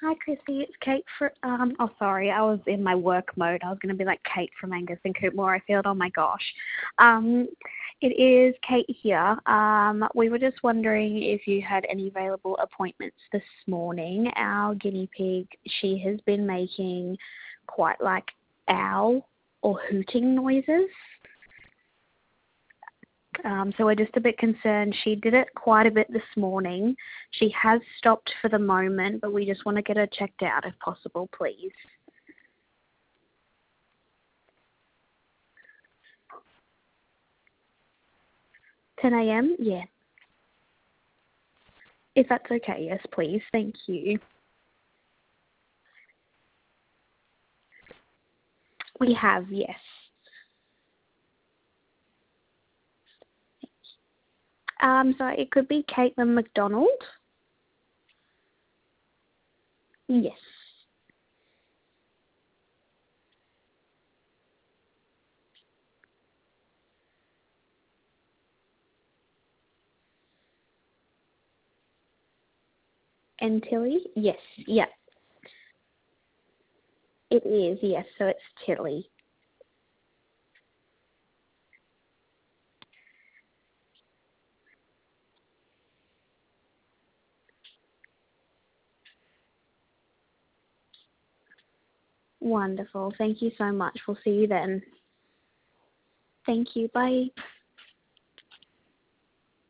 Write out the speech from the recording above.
Hi, Chrissy. It's Kate oh, sorry. I was in my work mode. I was going to be like Kate from Angus and Coopmore. I feel, oh my gosh. It is Kate here. We were just wondering if you had any available appointments this morning. Our guinea pig, she has been making quite like owl or hooting noises. So we're just a bit concerned. She did it quite a bit this morning. She has stopped for the moment, but we just want to get her checked out if possible, please. 10 a.m.? Yeah. If that's okay, yes, please. Thank you. We have, yes. So it could be Caitlin McDonald. Yes. And Tilly? Yes. Yeah. It is, yes. So it's Tilly. Wonderful. Thank you so much. We'll see you then. Thank you. Bye.